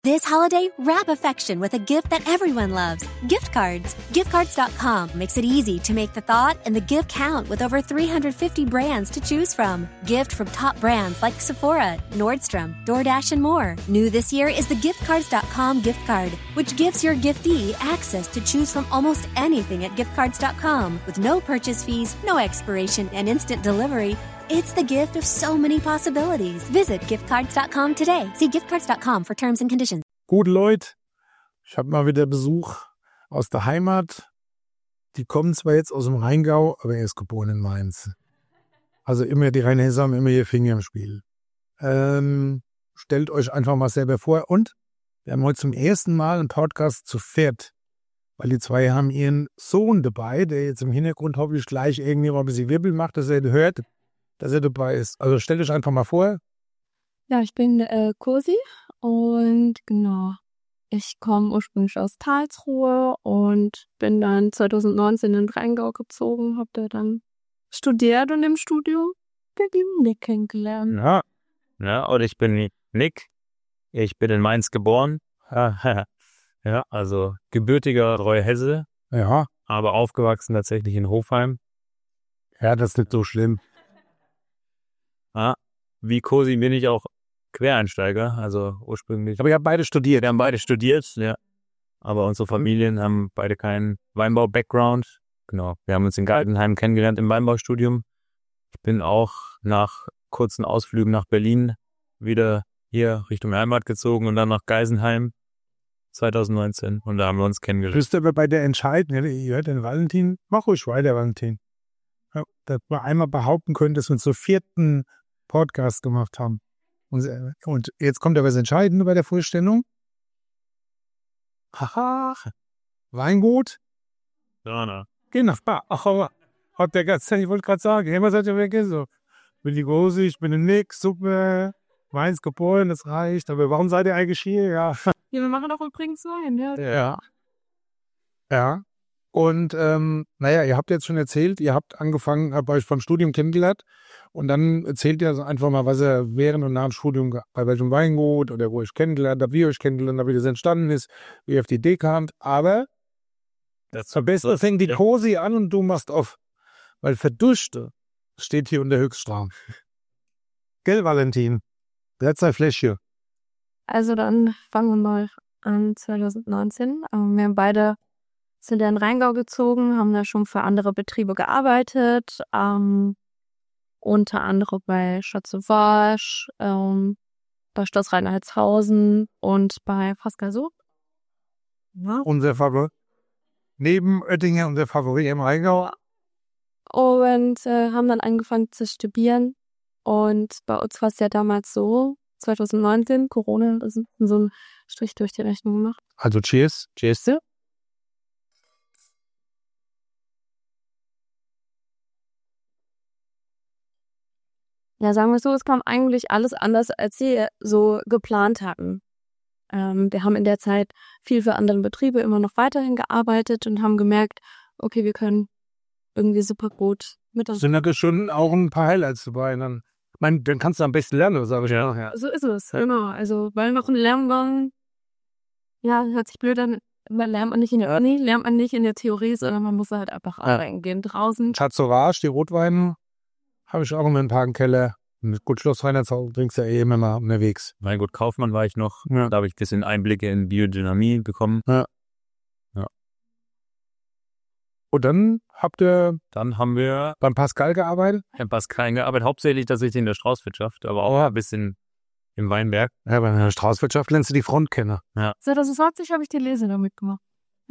This holiday, wrap affection with a gift that everyone loves. Gift cards. Giftcards.com makes it easy to make the thought and the gift count with over 350 brands to choose from. Gift from top brands like Sephora, Nordstrom, DoorDash, and more. New this year is the Giftcards.com gift card, which gives your giftee access to choose from almost anything at Giftcards.com with no purchase fees, no expiration, and instant delivery. It's the gift of so many possibilities. Visit giftcards.com today. See giftcards.com for terms and conditions. Gut, Leute, ich habe mal wieder Besuch aus der Heimat. Die kommen zwar jetzt aus dem Rheingau, aber er ist geboren in Mainz. Also immer die Rheinhesser haben immer ihr Finger im Spiel. Stellt euch einfach mal selber vor. Und wir haben heute zum ersten Mal einen Podcast zu viert. Weil die zwei haben ihren Sohn dabei, der jetzt im Hintergrund hoffentlich gleich irgendwie mal ein bisschen Wirbel macht, dass er hört, dass er dabei ist. Also stellt euch einfach mal vor. Ja, ich bin Cosi und genau, ich komme ursprünglich aus Karlsruhe und bin dann 2019 in den Rheingau gezogen, habe da dann studiert und im Studium den lieben Nick kennengelernt. Ja, und ich bin Nick, ich bin in Mainz geboren, ja, also gebürtiger Treuhesse, Ja, aber aufgewachsen tatsächlich in Hofheim. ja, das ist nicht so schlimm. Ja, wie Cosi bin ich auch Quereinsteiger, also ursprünglich. Aber ihr habt beide studiert. Wir haben beide studiert, ja. Aber unsere Familien haben beide keinen Weinbau-Background. Genau, wir haben uns in Galtenheim kennengelernt im Weinbaustudium. Ich bin auch nach kurzen Ausflügen nach Berlin wieder hier Richtung Heimat gezogen und dann nach Geisenheim 2019 und da haben wir uns kennengelernt. Bist du aber bei der Entscheidung, ihr hört den Valentin, mach ruhig weiter, Valentin. Ja, dass wir einmal behaupten können, dass wir uns so vierten Podcast gemacht haben. Und jetzt kommt aber das Entscheidende bei der Vorstellung. Haha, Weingut, Ja. geh nach Bar. Ach, aber hat der ganze Zeit, ich wollte gerade sagen, immer seid ihr weg, so. Ich bin die Große, ich bin der Nick, super, Mainz geboren, das reicht. Aber warum seid ihr eigentlich hier? Ja. Ja, wir machen doch übrigens Wein, ja. Ja. Und ihr habt jetzt schon erzählt, ihr habt angefangen, habt euch vom Studium kennengelernt und dann erzählt ihr einfach mal, was ihr während und nach dem Studium bei welchem Weingut oder wo ihr euch kennengelernt habt, wie ihr euch kennengelernt habt, wie das entstanden ist, wie ihr auf die Idee kamt. Aber Das am besten fängt die Cosi an und du machst auf. Weil Verduschte steht hier unter Höchststrafe. Gell, Valentin? Letzter Fläschchen. Also dann fangen wir mal an 2019. Wir haben beide sind in den Rheingau gezogen, haben da schon für andere Betriebe gearbeitet, unter anderem bei Schatz Sauvage, bei Schloss Reinhardshausen und bei Frascasot. Ja. Unser Favorit. Neben Oettinger unser Favorit im Rheingau. Und haben dann angefangen zu studieren. Und bei uns war es ja damals so, 2019, Corona, das ist so ein Strich durch die Rechnung gemacht. Also cheers. Cheers. Ja, sagen wir so, es kam eigentlich alles anders, als sie so geplant hatten. Wir haben in der Zeit viel für andere Betriebe immer noch weiterhin gearbeitet und haben gemerkt, okay, wir können irgendwie super gut mit uns. Sind da schon auch ein paar Highlights dabei. Dann, ich meine, dann kannst du am besten lernen, sage ich ja. So ist es, genau. Also, weil noch ein Lerngang, ja, hört sich blöd an, man lernt man nicht in der Uni, lernt man nicht in der Theorie, sondern man muss halt einfach reingehen draußen. Schatz Sauvage, die Rotweine, habe ich auch immer ein paar im Keller. Mit gut Schloss Reinhardshausen trinkst du ja immer mal unterwegs. Weingut Kaufmann war ich noch, Ja. da habe ich ein bisschen Einblicke in Biodynamie bekommen. Und dann habt ihr Dann haben wir beim Pascal gearbeitet? in Pascal gearbeitet, hauptsächlich tatsächlich in der Straußwirtschaft, aber auch ein bisschen im Weinberg. Ja, bei der Straußwirtschaft lernst du die Frontkenner. 2020 habe ich die Lese damit gemacht.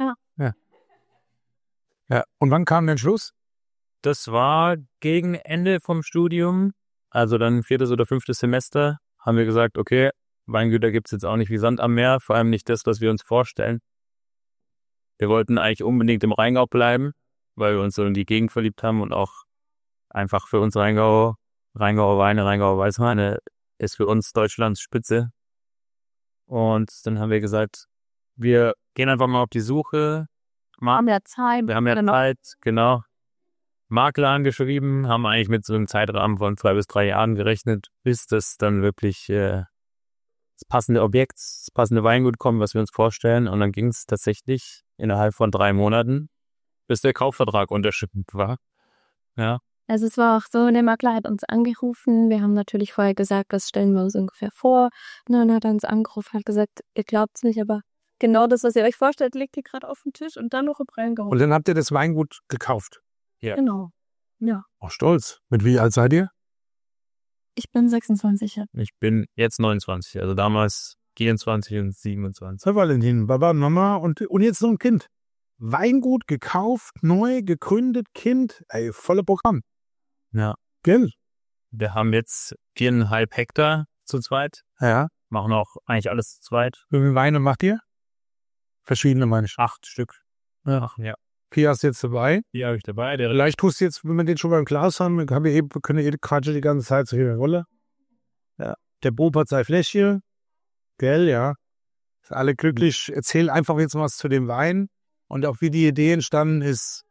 Ja. Und wann kam der Schluss? Das war gegen Ende vom Studium, also dann 4. oder 5. Semester, haben wir gesagt, okay, Weingüter gibt's jetzt auch nicht wie Sand am Meer, vor allem nicht das, was wir uns vorstellen. Wir wollten eigentlich unbedingt im Rheingau bleiben, weil wir uns so in die Gegend verliebt haben und auch einfach für uns Rheingauer Weine, Rheingauer Weißweine ist für uns Deutschlands Spitze. Und dann haben wir gesagt, wir gehen einfach mal auf die Suche. Wir haben ja Zeit. Wir haben ja Zeit, genau. Makler angeschrieben, haben eigentlich mit so einem Zeitrahmen von 2 bis 3 Jahren gerechnet, bis das dann wirklich das passende Objekt, das passende Weingut kommen, was wir uns vorstellen. Und dann ging es tatsächlich innerhalb von 3 Monaten, bis der Kaufvertrag unterschrieben war. Ja. Also es war auch so, der Makler hat uns angerufen. Wir haben natürlich vorher gesagt, das stellen wir uns ungefähr vor. Und dann hat er uns angerufen, hat gesagt, ihr glaubt es nicht, aber genau das, was ihr euch vorstellt, liegt hier gerade auf dem Tisch und dann noch im Rheingau. Und dann habt ihr das Weingut gekauft. Ja. Genau. Ja. Auch stolz. Mit wie alt seid ihr? Ich bin 26 Jahre. Ich bin jetzt 29, also damals 24 und 27. Herr Valentin, Baba, Mama und jetzt noch ein Kind. Weingut gekauft, neu gegründet, Kind, ey, volle Programm. Ja. Gell? Wir haben jetzt 4,5 Hektar zu zweit, Ja. machen auch eigentlich alles zu zweit. Wie viele Weine macht ihr? Verschiedene meine ich. 8 Stück. Ja. Ja. 4 hast du jetzt dabei. Die habe ich dabei. Der Vielleicht tust du jetzt, wenn wir den schon beim Glas haben, wir können ja quatschen die ganze Zeit zu jeder Rolle. Ja. Der Bub hat sein Fläschchen. Gell, ja. Sind alle glücklich. Erzähl einfach jetzt was zu dem Wein und auch wie die Idee entstanden ist,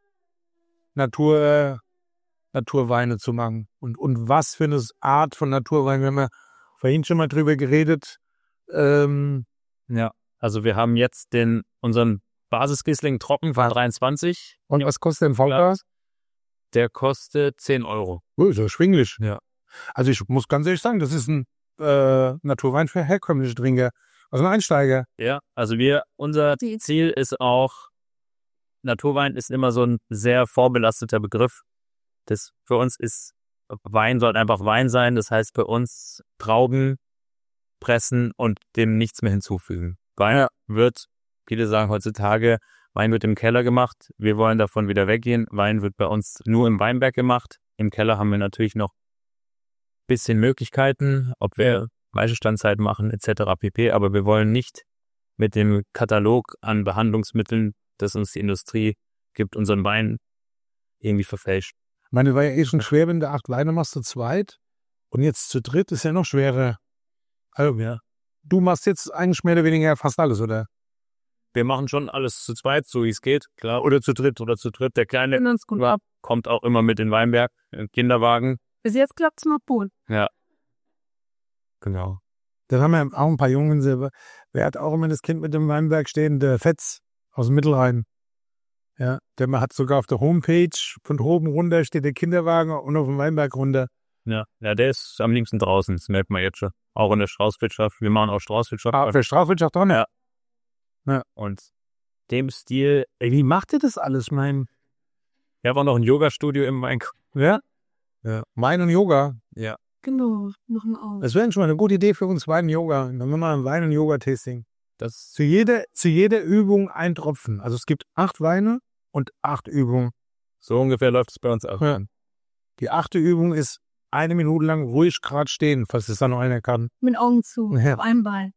Naturweine zu machen. Und was für eine Art von Naturwein, wir haben ja vorhin schon mal drüber geredet. Ja, also wir haben jetzt unseren Basisriesling trocken von 23. Und was kostet ein VK? Der kostet 10 €. Oh, so erschwinglich. Ja. Also ich muss ganz ehrlich sagen, das ist ein Naturwein für herkömmliche Trinker. Also ein Einsteiger. Ja, also unser Ziel ist auch, Naturwein ist immer so ein sehr vorbelasteter Begriff. Das für uns ist, Wein soll einfach Wein sein. Das heißt für uns Trauben pressen und dem nichts mehr hinzufügen. Wein wird, viele sagen heutzutage, Wein wird im Keller gemacht. Wir wollen davon wieder weggehen. Wein wird bei uns nur im Weinberg gemacht. Im Keller haben wir natürlich noch ein bisschen Möglichkeiten, ob wir Weichestandzeit machen etc. pp. Aber wir wollen nicht mit dem Katalog an Behandlungsmitteln, das uns die Industrie gibt, unseren Wein irgendwie verfälschen. Ich meine, war ja eh schon schwer, wenn du 8 Weine machst zu zweit. Und jetzt zu dritt ist ja noch schwerer. Also, Ja. du machst jetzt eigentlich mehr oder weniger fast alles, oder? Wir machen schon alles zu zweit, so wie es geht, klar. Oder zu dritt. Der Kleine Uns gut ab. kommt auch immer mit in Weinberg, im Kinderwagen. Bis jetzt klappt's noch gut. Ja. Genau. Dann haben wir auch ein paar Jungen selber. Wer hat auch immer das Kind mit dem Weinberg stehen? Der Fetz aus dem Mittelrhein. Ja, der hat sogar auf der Homepage von oben runter steht der Kinderwagen und auf dem Weinberg runter. Ja, der ist am liebsten draußen, das merkt man jetzt schon. Auch in der Straußwirtschaft. Wir machen auch Straußwirtschaft. Für Strafwirtschaft auch nicht. Ja. Und dem Stil, Ey, wie macht ihr das alles, mein? wir haben auch noch ein Yoga-Studio im Weinkeller. Ja? Ja. Wein und Yoga. Ja. Genau, noch ein Auge. Das wäre schon mal eine gute Idee für uns Wein und Yoga. Dann machen wir ein Wein- und Yoga-Tasting. Das, Zu jeder Übung ein Tropfen. Also es gibt 8 Weine und 8 Übungen. so ungefähr läuft es bei uns auch. Ja. Die 8. Übung ist 1 Minute lang ruhig gerade stehen, falls es da noch einer kann. Mit Augen zu, Ja. auf einem Bein.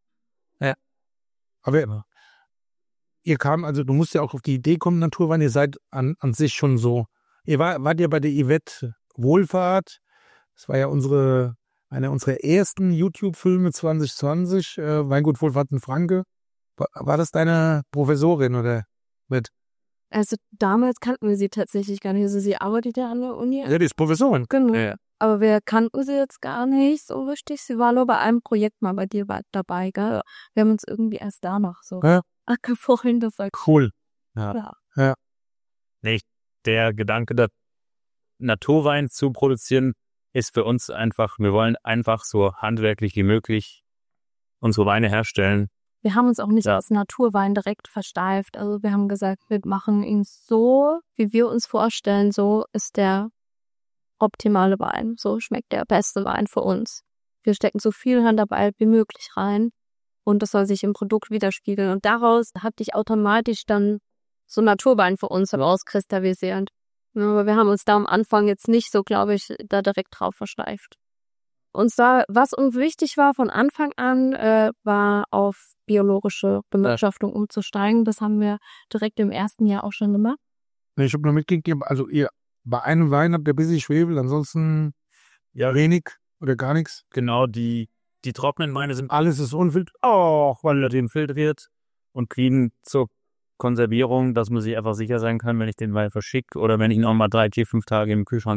Aber ihr kam, also du musst ja auch auf die Idee kommen, Naturwein, ihr seid an sich schon so. Ihr wart ja bei der Yvette Wohlfahrt. Das war ja einer unserer ersten YouTube-Filme 2020, Weingut Wohlfahrt in Franke. War das deine Professorin oder mit? Also damals kannten wir sie tatsächlich gar nicht. Also sie arbeitet ja an der Uni. Ja, die ist Professorin. Genau. Ja. Aber wir kannten sie jetzt gar nicht so richtig. Sie war nur bei einem Projekt mal bei dir dabei, gell? Wir haben uns irgendwie erst danach so. Ja. Ach, vorhin das war Cool. klar. Nee, der Gedanke, da Naturwein zu produzieren, ist für uns einfach, wir wollen einfach so handwerklich wie möglich unsere Weine herstellen. Wir haben uns auch nicht Ja. aus Naturwein direkt versteift. Also wir haben gesagt, wir machen ihn so, wie wir uns vorstellen. So ist der optimale Wein. So schmeckt der beste Wein für uns. Wir stecken so viel Handarbeit wie möglich rein. Und das soll sich im Produkt widerspiegeln. Und daraus hat sich automatisch dann so Naturwein für uns herauskristallisiert. Ja, aber wir haben uns da am Anfang jetzt nicht so, glaube ich, da direkt drauf versteift. Uns da, was uns wichtig war von Anfang an, war auf biologische Bewirtschaftung umzusteigen. Das haben wir direkt im ersten Jahr auch schon gemacht. Ich habe nur mitgegeben, also ihr bei einem Wein habt ihr ein bisschen Schwefel, ansonsten wenig oder gar nichts. Genau, die trockenen Weine sind Alles ist unfiltriert. relativ filtriert und clean zur Konservierung, dass man sich einfach sicher sein kann, wenn ich den Wein verschicke oder wenn ich ihn auch mal 3, 4, 5 Tage im Kühlschrank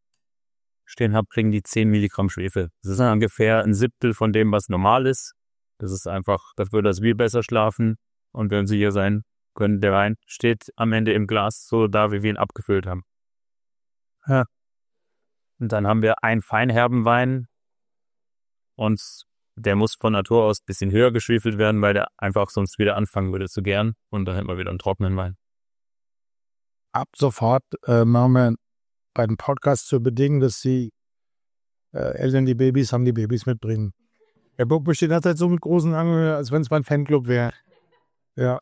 aufstehen habe, kriegen die 10 Milligramm Schwefel. Das ist dann ungefähr ein Siebtel von dem, was normal ist. Das ist einfach dafür, dass wir besser schlafen und wir uns sicher sein können, der Wein steht am Ende im Glas so da, wie wir ihn abgefüllt haben. Ja. Und dann haben wir einen feinherben Wein und der muss von Natur aus ein bisschen höher geschwefelt werden, weil der einfach sonst wieder anfangen würde zu gären und dann hätten wir wieder einen trockenen Wein. Ab sofort machen wir bei dem Podcast zu bedingen, dass die Eltern die Babys mitbringen. Der Bock besteht derzeit so mit großen Augen, als wenn es mein Fanclub wäre. Ja.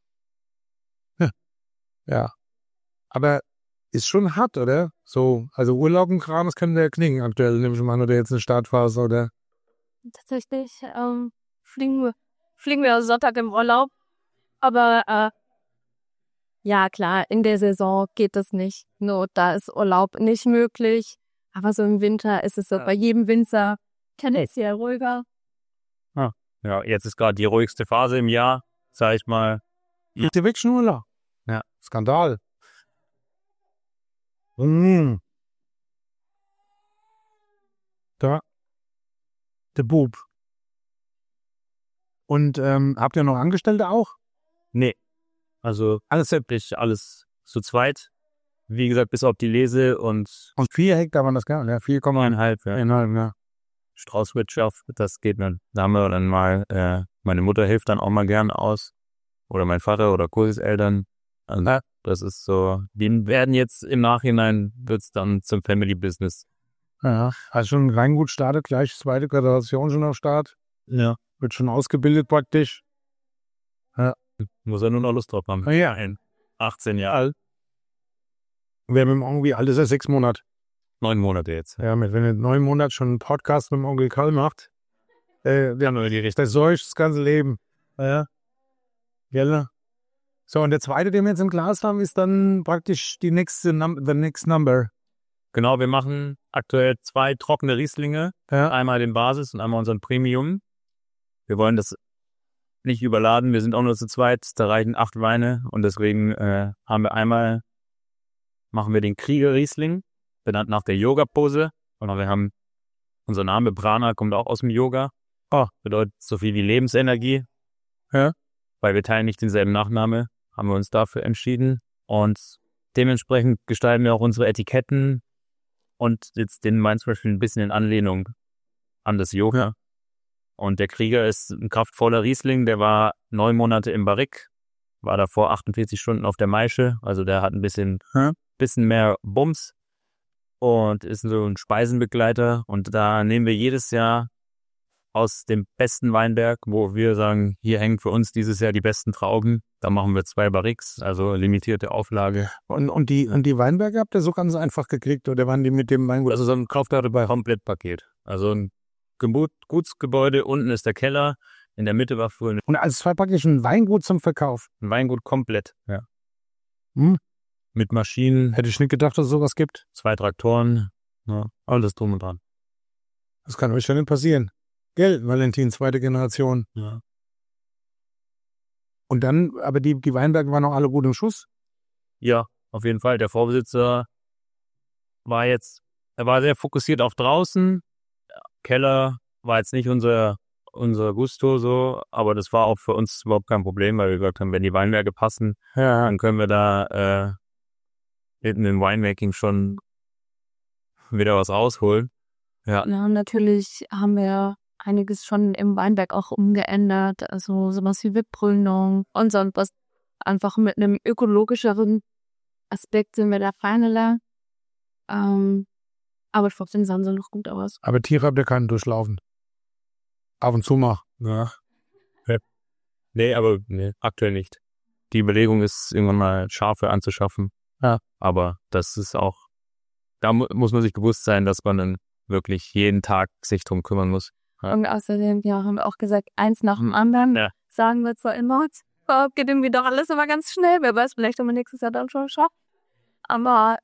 Ja. Aber ist schon hart, oder? So, also Urlaub und Kram, das kann der knicken aktuell, nehme ich mal an, oder jetzt eine Startphase, oder? Tatsächlich fliegen wir Sonntag im Urlaub. Aber ja, klar, in der Saison geht das nicht. No, da ist Urlaub nicht möglich. Aber so im Winter ist es so bei jedem Winzer tendenziell ruhiger. Ja, jetzt ist gerade die ruhigste Phase im Jahr, sag ich mal. Macht ihr wirklich schon Urlaub? Ja. Skandal. Da. Der Bub. Und habt ihr noch Angestellte auch? Nee. Also alles sämtlich, alles zu zweit. Wie gesagt, bis auf die Lese und 4 Hektar waren das, gell? Ja, 4,1. ja. Ja. Straußwirtschaft, das geht dann. Da haben wir dann mal, meine Mutter hilft dann auch mal gern aus. Oder mein Vater oder Kursis Eltern. Also das ist so, die werden jetzt im Nachhinein, wird's dann zum Family Business. Ja, also schon Reingut startet, gleich zweite Generation schon am Start. Ja. Wird schon ausgebildet praktisch. Muss er nur noch Lust drauf haben. Ja. 18 Jahre alt. Wer mit dem Onkel, wie alt ist er? 6 Monate. 9 Monate jetzt. Ja, wenn er 9 Monate schon einen Podcast mit dem Onkel Karl macht, das säuft das ganze Leben. Ja. Gell? So, und der zweite, den wir jetzt im Glas haben, ist dann praktisch the next number. Genau, wir machen aktuell 2 trockene Rieslinge. Ja. Einmal den Basis und einmal unseren Premium. Wir wollen das nicht überladen. Wir sind auch nur zu zweit. Da reichen 8 Weine. Und deswegen machen wir den Krieger-Riesling, benannt nach der Yoga-Pose. Und wir haben, unser Name Prana kommt auch aus dem Yoga. Bedeutet so viel wie Lebensenergie. Ja. Weil wir teilen nicht denselben Nachname, haben wir uns dafür entschieden. Und dementsprechend gestalten wir auch unsere Etiketten und jetzt den Wein zum Beispiel ein bisschen in Anlehnung an das Yoga. Ja. Und der Krieger ist ein kraftvoller Riesling, der war 9 Monate im Barrique, war davor 48 Stunden auf der Maische, also der hat ein bisschen mehr Bums und ist so ein Speisenbegleiter. Und da nehmen wir jedes Jahr aus dem besten Weinberg, wo wir sagen, hier hängen für uns dieses Jahr die besten Trauben. Da machen wir 2 Barriques, also limitierte Auflage. Und die Weinberge habt ihr so ganz einfach gekriegt, oder waren die mit dem Weingut? Also so ein Kaufkarte bei Komplettpaket. Also ein Gutsgebäude, unten ist der Keller, in der Mitte war früher Und als 2 praktisch ein Weingut zum Verkauf. ein Weingut komplett. Ja. Hm? Mit Maschinen, Hätte ich nicht gedacht, dass es sowas gibt. 2 Traktoren, ja, alles drum und dran. Das kann euch ja nicht passieren. Gell, Valentin, 2. Generation. Ja. Und dann, aber die Weinberge waren noch alle gut im Schuss. Ja, auf jeden Fall. Der Vorbesitzer er war sehr fokussiert auf draußen. Keller war jetzt nicht unser Gusto so, aber das war auch für uns überhaupt kein Problem, weil wir gesagt haben, wenn die Weinberge passen, dann können wir da hinten im Winemaking schon wieder was rausholen. Ja. Ja, natürlich haben wir einiges schon im Weinberg auch umgeändert, also sowas wie Wippründung und so was. Einfach mit einem ökologischeren Aspekt sind wir da feinerer. Aber trotzdem sahen sie noch gut aus. Aber Tiere habt ihr keinen durchlaufen. Ab und zu mal. Ja. Nee, aktuell nicht. Die Überlegung ist, irgendwann mal Schafe anzuschaffen. Ja. Aber das ist auch, da muss man sich bewusst sein, dass man dann wirklich jeden Tag sich drum kümmern muss. Ja. Und außerdem, haben wir auch gesagt, eins nach dem anderen. Ja. Sagen wir zwar immer, geht irgendwie doch alles immer ganz schnell. Wer weiß, vielleicht haben wir nächstes Jahr dann schon geschafft. Aber,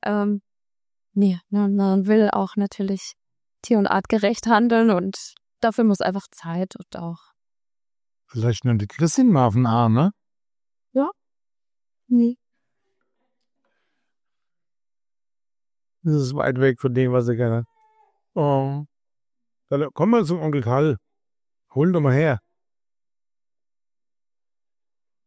man will auch natürlich tier- und artgerecht handeln und dafür muss einfach Zeit und auch. Vielleicht nur die Christine mal auf den Arm, ne? Ja. Nee. Das ist weit weg von dem, was ich gerne hat. Oh. Dann komm mal zum Onkel Karl. Hol ihn doch mal her.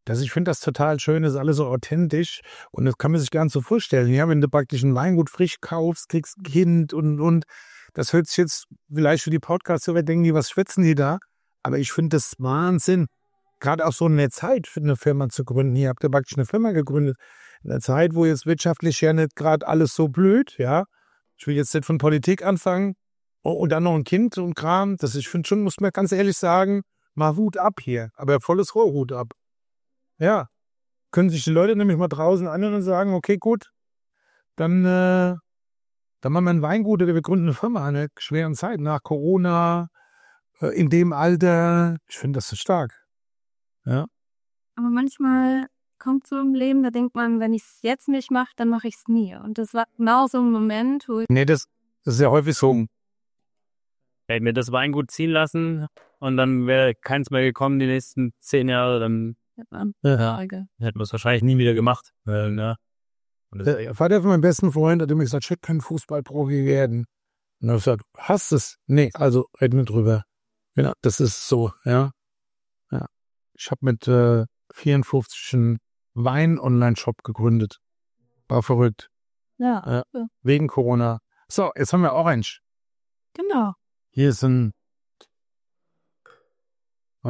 Ich finde das total schön, das ist alles so authentisch und das kann man sich gar nicht so vorstellen. Ja, wenn du praktisch ein Weingut frisch kaufst, kriegst ein Kind und das hört sich jetzt vielleicht für die Podcast-Hörer, denken die, was schwätzen die da? Aber ich finde das Wahnsinn. Gerade auch so in der Zeit für eine Firma zu gründen. Hier habt ihr praktisch eine Firma gegründet. In der Zeit, wo jetzt wirtschaftlich ja nicht gerade alles so blöd, ja. Ich will jetzt nicht von Politik anfangen und dann noch ein Kind und Kram. Ich finde schon, muss man ganz ehrlich sagen, mal Hut ab hier. Aber volles Rohr Hut ab. Ja. Können sich die Leute nämlich mal draußen anhören und sagen, okay, gut, dann machen wir ein Weingut oder wir gründen eine Firma in einer schweren Zeit nach Corona, in dem Alter. Ich finde das so stark. Ja. Aber manchmal kommt so im Leben, da denkt man, wenn ich es jetzt nicht mache, dann mache ich es nie. Und das war genau so ein Moment, wo ich Nee, das ist ja häufig so. Hätten wir das Weingut ziehen lassen und dann wäre keins mehr gekommen die nächsten 10 Jahre, dann hätten wir es wahrscheinlich nie wieder gemacht. Ne? Und das Der Vater von meinem besten Freund hat immer gesagt, ich kann Fußballprofi werden. Und er hat gesagt, hast es? Nee, also reden wir drüber. Genau, das ist so, ja. Ich habe mit 54 einen Wein-Online-Shop gegründet. War verrückt. ja. Wegen Corona. So, jetzt haben wir Orange. Genau. Hier ist ein... Ja.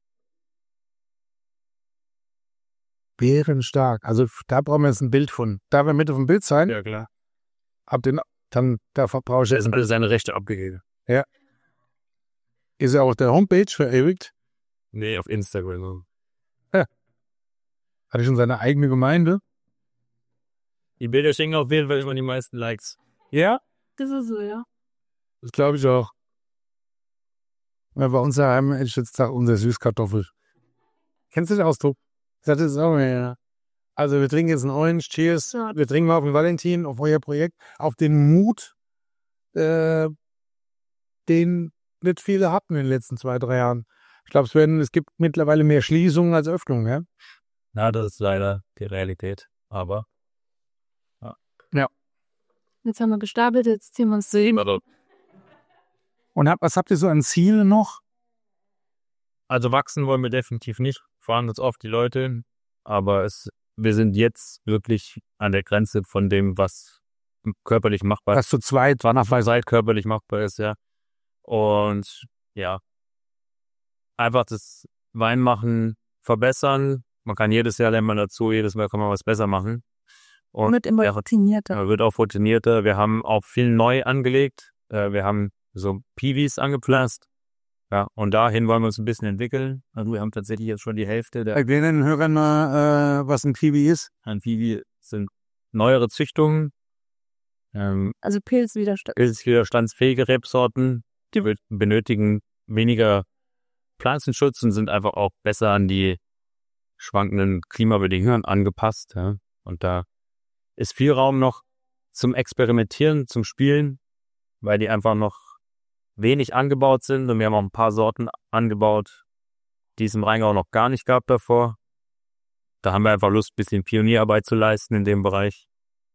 Bärenstark. Also da brauchen wir jetzt ein Bild von. Darf er mit auf dem Bild sein? ja klar. Dann brauche ich Er jetzt ist ein alle Bild. seine Rechte abgegeben. Ist er auf der Homepage verewigt? Nee, auf Instagram. Hat er schon seine eigene Gemeinde? Die Bilder schenken auf jeden Fall immer die meisten Likes. Ja. Das ist so, ja. Das glaube ich auch. Ja, bei uns daheim hätte ich jetzt gesagt, unsere Süßkartoffel. Kennst du den Ausdruck? Das ist auch ja. Also wir trinken jetzt einen Orange, Cheers. Ja. Wir trinken mal auf den Valentin, auf euer Projekt, auf den Mut, den nicht viele hatten in den letzten 2-3 Jahren. Ich glaube, es gibt mittlerweile mehr Schließungen als Öffnungen, ja? Na, das ist leider die Realität. Aber Jetzt haben wir gestapelt, jetzt ziehen wir uns so hin. Und was habt ihr so an Zielen noch? also wachsen wollen wir definitiv nicht. Fahren uns oft die Leute. Aber wir sind jetzt wirklich an der Grenze von dem, was körperlich machbar ist. Was zu zweit war nach Seit körperlich machbar ist, ja. Und ja, einfach das Weinmachen verbessern. Man kann jedes Jahr lernen dazu, jedes Mal kann man was besser machen. Und Wird immer routinierter. wird auch routinierter. Wir haben auch viel neu angelegt. Wir haben so Piwis angepflanzt. Ja, und dahin wollen wir uns ein bisschen entwickeln. Also wir haben tatsächlich jetzt schon die Hälfte der Erklären den Hörern mal, was ein Kiwi ist. an Piwi sind neuere Züchtungen. Also Pilzwiderstand. Pilzwiderstandsfähige Rebsorten, die benötigen weniger Pflanzenschutz und sind einfach auch besser an die schwankenden Klimabedingungen angepasst. Ja. Und da ist viel Raum noch zum Experimentieren, zum Spielen, weil die einfach noch wenig angebaut sind. Und wir haben auch ein paar Sorten angebaut, die es im Rheingau noch gar nicht gab davor. Da haben wir einfach Lust, ein bisschen Pionierarbeit zu leisten in dem Bereich.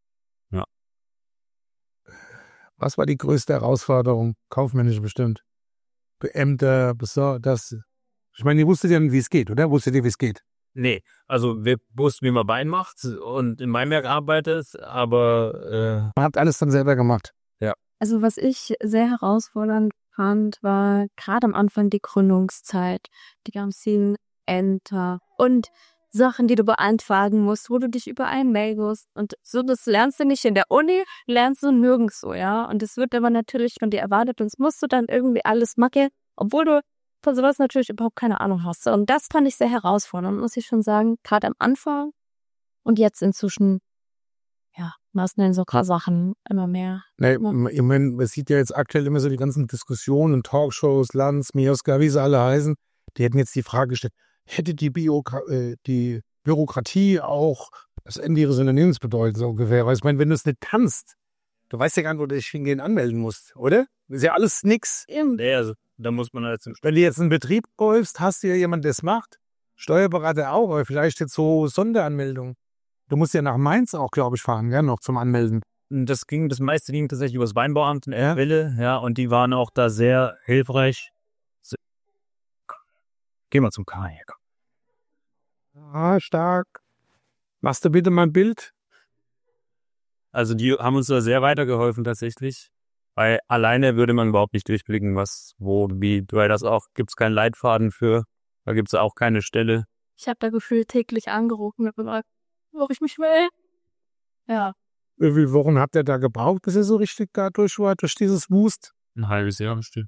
Was war die größte Herausforderung? Kaufmännisch bestimmt. Beämter, das. Ich meine, ihr wusstet ja, wie es geht, oder? Wusstet ihr, wie es geht? Nee, also wir wussten, wie man Wein macht und in Weinberg arbeitet, aber Man hat alles dann selber gemacht. Also was ich sehr herausfordernd fand, war gerade am Anfang die Gründungszeit, die ganzen Ämter und Sachen, die du beantragen musst, wo du dich überall melden musst. Und so, das lernst du nicht in der Uni, lernst du nirgendwo, ja. Und das wird aber natürlich von dir erwartet und das musst du dann irgendwie alles machen, obwohl du von sowas natürlich überhaupt keine Ahnung hast. Und das fand ich sehr herausfordernd, muss ich schon sagen, gerade am Anfang und jetzt inzwischen, ja, was denn so Sachen immer mehr. Nee, Ja. ich meine, man sieht ja jetzt aktuell immer so die ganzen Diskussionen und Talkshows, Lanz, Mioska, wie sie alle heißen. Die hätten jetzt die Frage gestellt, hätte die Bürokratie auch das Ende ihres Unternehmens bedeutet, so ungefähr. Weil ich meine, wenn du es nicht kannst, du weißt ja gar nicht, wo du dich hingehen anmelden musst, oder? Das ist ja alles nix. nee, also da muss man halt Wenn du jetzt einen Betrieb kaufst, hast du ja jemanden, der es macht. Steuerberater auch, aber vielleicht jetzt so Sonderanmeldung. Du musst ja nach Mainz auch, glaube ich, fahren, ja, noch zum Anmelden. das meiste ging tatsächlich über das Weinbauamt in Erwille, ja, und die waren auch da sehr hilfreich. Geh mal zum K hier, komm. Ah, stark. Machst du bitte mal ein Bild? Also die haben uns da sehr weitergeholfen tatsächlich. Weil alleine würde man überhaupt nicht durchblicken, was, wo, wie. Weil das auch, gibt's keinen Leitfaden für. Da gibt's auch keine Stelle. Ich habe da gefühlt täglich angerufen und gesagt, wo ich mich will. Ja. Wie viele Wochen habt ihr da gebraucht, bis ihr so richtig da durch war, durch dieses Wust? Ein halbes Jahr bestimmt.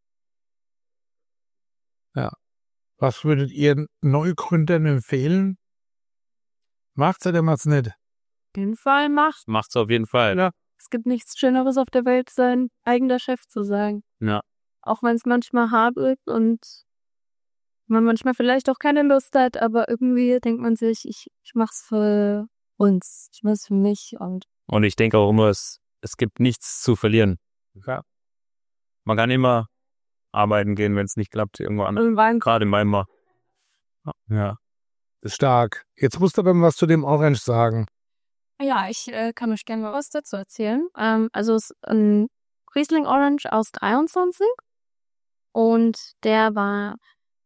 Ja. Was würdet ihr Neugründern empfehlen? Macht's oder macht's nicht? Auf jeden Fall macht. Macht's auf jeden Fall. Ja. Es gibt nichts Schöneres auf der Welt, sein eigener Chef zu sein. Ja. Auch wenn es manchmal hart ist und man manchmal vielleicht auch keine Lust hat, aber irgendwie denkt man sich, ich mach's für uns, ich mach's für mich Und ich denke auch immer, es gibt nichts zu verlieren. Ja. Man kann immer arbeiten gehen, wenn es nicht klappt, irgendwo anders. irgendwann Gerade in Weimar. Ja. Das ist stark. Jetzt musst du aber mal was zu dem Orange sagen. Ja, ich kann euch gerne mal was dazu erzählen. Also es ist ein Riesling Orange aus 23 und der war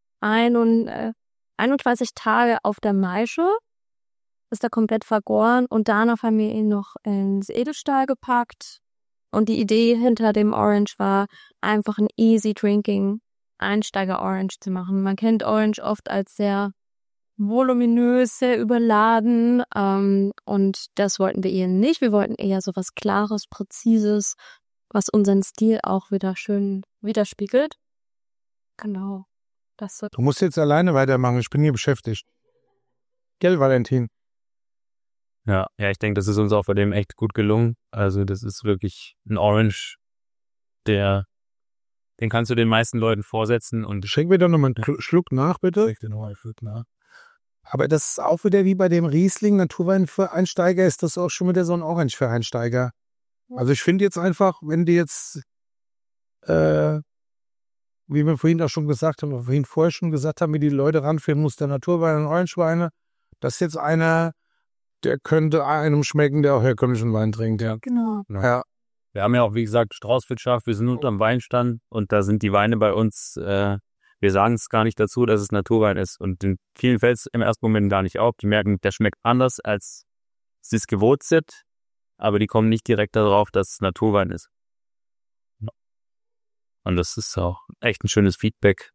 31 Tage auf der Maische, ist da komplett vergoren und danach haben wir ihn noch ins Edelstahl gepackt. Und die Idee hinter dem Orange war, einfach ein easy drinking Einsteiger-Orange zu machen. Man kennt Orange oft als sehr voluminös, sehr überladen und das wollten wir eher nicht. Wir wollten eher so was Klares, Präzises, was unseren Stil auch wieder schön widerspiegelt. Genau. Das wird Du musst jetzt alleine weitermachen, ich bin hier beschäftigt. Gell, Valentin? Ja, ich denke, das ist uns auch bei dem echt gut gelungen. Also das ist wirklich ein Orange, den kannst du den meisten Leuten vorsetzen und Schenk mir doch nochmal einen Schluck nach, bitte. Ich dir nochmal einen Schluck nach. Aber das ist auch wieder wie bei dem Riesling, Naturwein für Einsteiger, ist das auch schon wieder so ein Orange für Einsteiger. Also ich finde jetzt einfach, wenn die jetzt, wie wir vorhin auch schon gesagt haben, wie die Leute ranführen muss, der Naturwein und Orangeweine, das ist jetzt einer, der könnte einem schmecken, der auch herkömmlichen Wein trinkt, ja. genau. Ja. wir haben ja auch, wie gesagt, Straußwirtschaft, wir sind unterm Weinstand und da sind die Weine bei uns, wir sagen es gar nicht dazu, dass es Naturwein ist. Und in vielen fällt es im ersten Moment gar nicht auf. Die merken, der schmeckt anders, als sie es gewohnt sind, aber die kommen nicht direkt darauf, dass es Naturwein ist. Und das ist auch echt ein schönes Feedback.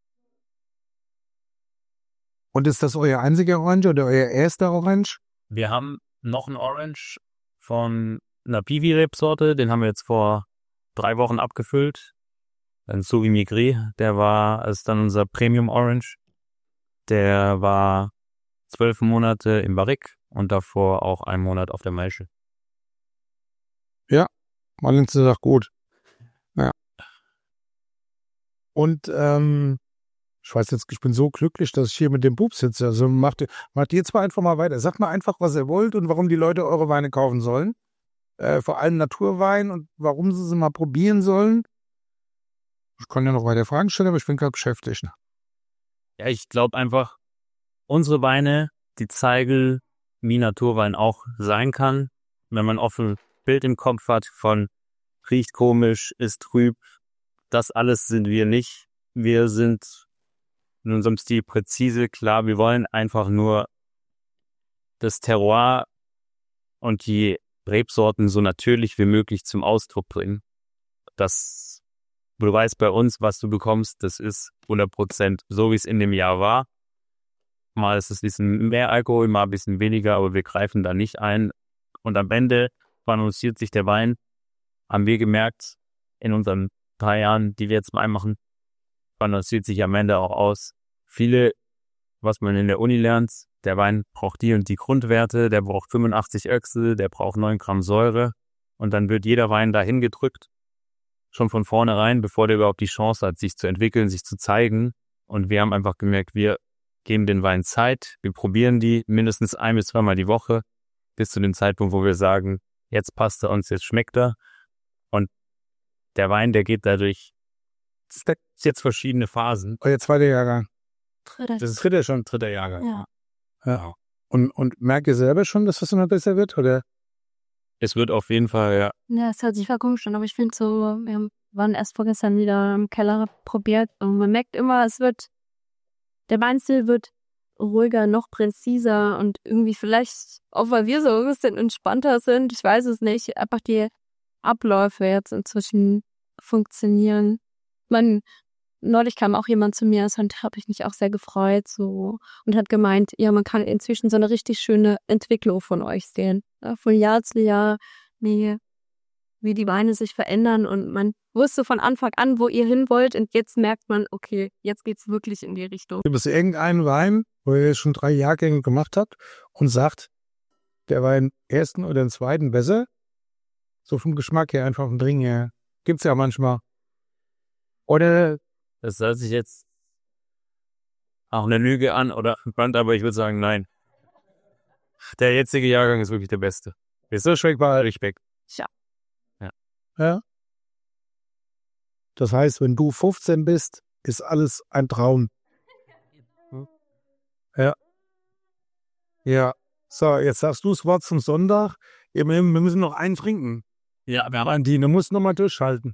Und ist das euer einziger Orange oder euer erster Orange? Wir haben noch einen Orange von einer Piwi-Rebsorte, den haben wir jetzt vor 3 Wochen abgefüllt. Ein Sauvignon Gris, ist dann unser Premium Orange. Der war 12 Monate im Barrique und davor auch 1 Monat auf der Maische. Marlins sagt gut. Ja. Und ich weiß jetzt, ich bin so glücklich, dass ich hier mit dem Bub sitze. Also macht ihr zwar einfach mal weiter. Sagt mal einfach, was ihr wollt und warum die Leute eure Weine kaufen sollen. Vor allem Naturwein und warum sie mal probieren sollen. Ich kann ja noch weiter Fragen stellen, aber ich bin gerade beschäftigt. Ja, ich glaube einfach, unsere Weine, die zeigen, wie Naturwein auch sein kann, wenn man offen Bild im Kopf hat von riecht komisch, ist trüb. Das alles sind wir nicht. Wir sind in unserem Stil präzise, klar. Wir wollen einfach nur das Terroir und die Rebsorten so natürlich wie möglich zum Ausdruck bringen. Du weißt bei uns, was du bekommst, das ist 100% so, wie es in dem Jahr war. Mal ist es ein bisschen mehr Alkohol, mal ein bisschen weniger, aber wir greifen da nicht ein. Und am Ende balanciert sich der Wein, haben wir gemerkt, in unseren 3 Jahren, die wir jetzt mal machen, balanciert sich am Ende auch aus. Viele, was man in der Uni lernt, der Wein braucht die und die Grundwerte, der braucht 85 Öchsel, der braucht 9 Gramm Säure und dann wird jeder Wein dahin gedrückt, schon von vornherein, bevor der überhaupt die Chance hat, sich zu entwickeln, sich zu zeigen. Und wir haben einfach gemerkt, wir geben den Wein Zeit, wir probieren die mindestens 1 bis 2 Mal die Woche, bis zu dem Zeitpunkt, wo wir sagen, jetzt passt er uns, jetzt schmeckt er. Und der Wein, der geht dadurch, das ist jetzt verschiedene Phasen. Euer zweiter Jahrgang. Dritter. Das ist dritter Jahrgang. Ja. Ja. Und merkt ihr selber schon, dass das immer besser wird? Oder? Es wird auf jeden Fall, ja. Ja, es hört sich voll komisch an, aber ich finde so, wir waren erst vorgestern wieder im Keller probiert und man merkt immer, der Weinstil wird ruhiger, noch präziser und irgendwie vielleicht, auch weil wir so ein bisschen entspannter sind, ich weiß es nicht, einfach die Abläufe jetzt inzwischen funktionieren. Neulich kam auch jemand zu mir, das habe ich mich auch sehr gefreut, so, und hat gemeint, ja, man kann inzwischen so eine richtig schöne Entwicklung von euch sehen. Ja, von Jahr zu Jahr, wie die Weine sich verändern und man wusste von Anfang an, wo ihr hin wollt und jetzt merkt man, okay, jetzt geht's wirklich in die Richtung. Gibt es irgendeinen Wein, wo ihr schon 3 Jahrgänge gemacht habt und sagt, der war im ersten oder im zweiten besser? So vom Geschmack her, einfach vom Trinken her. Gibt's ja manchmal. Oder Das hört sich jetzt auch eine Lüge an oder spannend, aber ich würde sagen, nein. Der jetzige Jahrgang ist wirklich der beste. Ist so schmeckbar, Respekt. ja. Das heißt, wenn du 15 bist, ist alles ein Traum. Ja. Ja. So, jetzt sagst du das Wort zum Sonntag. Wir müssen noch einen trinken. Ja, wir haben Valentine, musst noch mal durchhalten.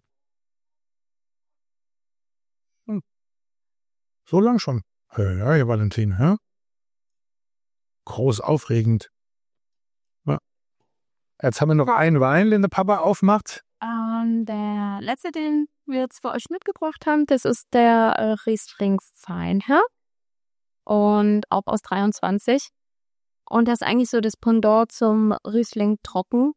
So lang schon. Ja, ja, Valentine, ja. Groß aufregend. Ja. Jetzt haben wir noch einen Wein, den der Papa aufmacht. Der letzte, den wir jetzt für euch mitgebracht haben, das ist der Riesling Feinherb und auch aus 23. Und das ist eigentlich so das Pendant zum Riesling Trocken.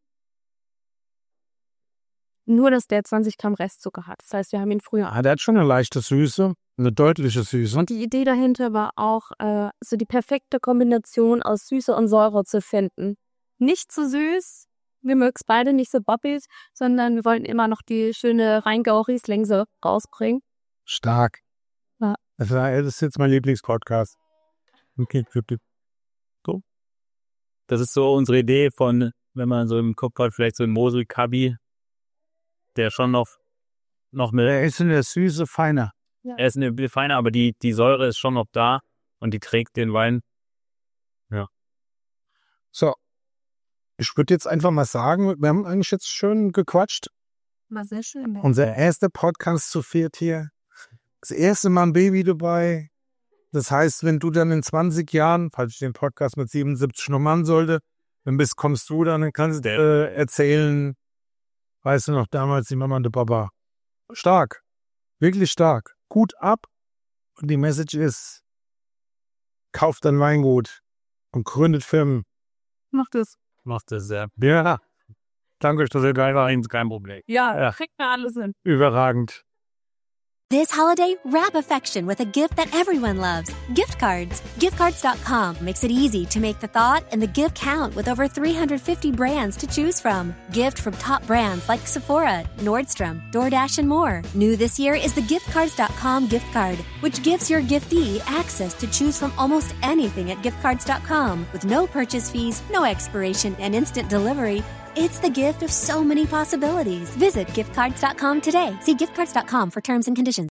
Nur, dass der 20 Gramm Restzucker hat. Das heißt, wir haben ihn früher. Der hat schon eine leichte Süße, eine deutliche Süße. Und die Idee dahinter war auch, so die perfekte Kombination aus Süße und Säure zu finden. Nicht zu süß, wir mögen es beide nicht so bobbig, sondern wir wollten immer noch die schöne Rheingau-Riesling so rausbringen. Stark. Ja. Das ist jetzt mein Lieblingspodcast. Okay, so. Das ist so unsere Idee von, wenn man so im Kopf hat, vielleicht so ein Mosel-Kabi, der schon noch mit. Der ist in der Süße feiner. Ja. Er ist ein bisschen feiner, aber die Säure ist schon noch da und die trägt den Wein. Ja. So. Ich würde jetzt einfach mal sagen, wir haben eigentlich jetzt schön gequatscht. War sehr schön. Unser erster Podcast zu viert hier. Das erste Mal ein Baby dabei. Das heißt, wenn du dann in 20 Jahren, falls ich den Podcast mit 77 noch machen sollte, dann kommst du dann kannst du erzählen, weißt du noch, damals die Mama und der Papa. Stark. Wirklich stark. Gut ab. Und die Message ist, kauft ein Weingut und gründet Firmen. Macht es. Macht das sehr. Ja. Danke, dass ihr da war, kein Problem. Ja, kriegt mir alles hin. Überragend. This holiday, wrap affection with a gift that everyone loves. Gift cards. Giftcards.com makes it easy to make the thought and the gift count with over 350 brands to choose from. Gift from top brands like Sephora, Nordstrom, DoorDash, and more. New this year is the Giftcards.com gift card, which gives your giftee access to choose from almost anything at Giftcards.com with no purchase fees, no expiration, and instant delivery. It's the gift of so many possibilities. Visit giftcards.com today. See giftcards.com for terms and conditions.